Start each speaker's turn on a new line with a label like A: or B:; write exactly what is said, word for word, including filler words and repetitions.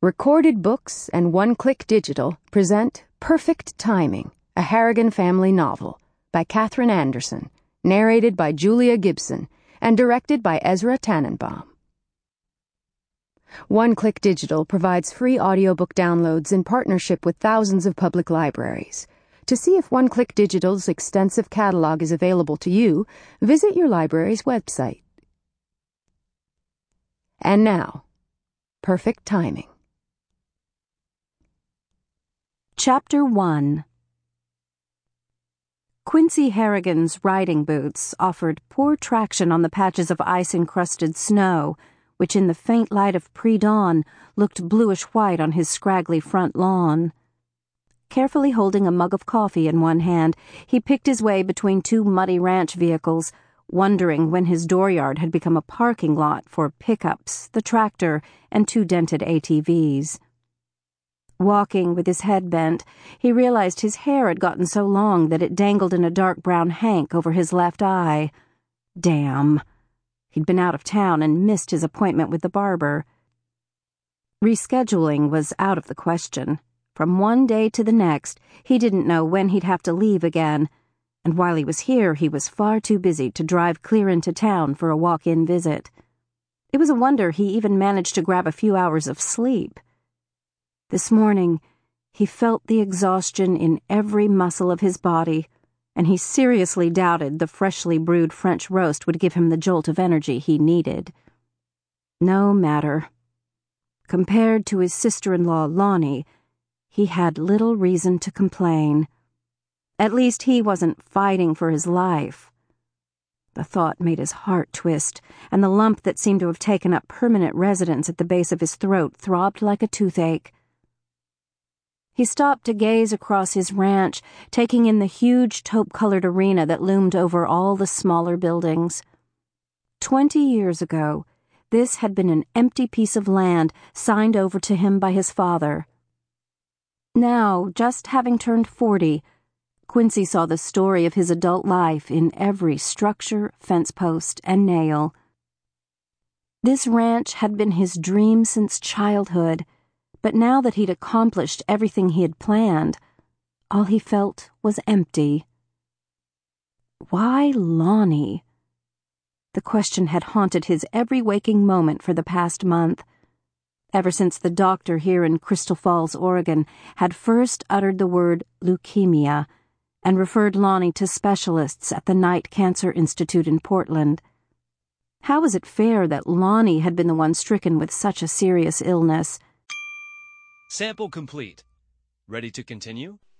A: Recorded Books and One Click Digital present Perfect Timing, a Harrigan family novel by Katherine Anderson, narrated by Julia Gibson, and directed by Ezra Tannenbaum. One Click Digital provides free audiobook downloads in partnership with thousands of public libraries. To see if One Click Digital's extensive catalog is available to you, visit your library's website. And now, Perfect Timing.
B: Chapter one. Quincy Harrigan's riding boots offered poor traction on the patches of ice-encrusted snow, which in the faint light of pre-dawn looked bluish-white on his scraggly front lawn. Carefully holding a mug of coffee in one hand, he picked his way between two muddy ranch vehicles, wondering when his dooryard had become a parking lot for pickups, the tractor, and two dented A T Vs. Walking with his head bent, he realized his hair had gotten so long that it dangled in a dark brown hank over his left eye. Damn. He'd been out of town and missed his appointment with the barber. Rescheduling was out of the question. From one day to the next, he didn't know when he'd have to leave again, and while he was here, he was far too busy to drive clear into town for a walk-in visit. It was a wonder he even managed to grab a few hours of sleep. This morning, he felt the exhaustion in every muscle of his body, and he seriously doubted the freshly brewed French roast would give him the jolt of energy he needed. No matter. Compared to his sister-in-law, Lonnie, he had little reason to complain. At least he wasn't fighting for his life. The thought made his heart twist, and the lump that seemed to have taken up permanent residence at the base of his throat throbbed like a toothache. He stopped to gaze across his ranch, taking in the huge taupe-colored arena that loomed over all the smaller buildings. Twenty years ago, this had been an empty piece of land signed over to him by his father. Now, just having turned forty, Quincy saw the story of his adult life in every structure, fence post, and nail. This ranch had been his dream since childhood, but now that he'd accomplished everything he had planned, all he felt was empty. Why Lonnie? The question had haunted his every waking moment for the past month, ever since the doctor here in Crystal Falls, Oregon, had first uttered the word leukemia and referred Lonnie to specialists at the Knight Cancer Institute in Portland. How was it fair that Lonnie had been the one stricken with such a serious illness?
C: Sample complete. Ready to continue?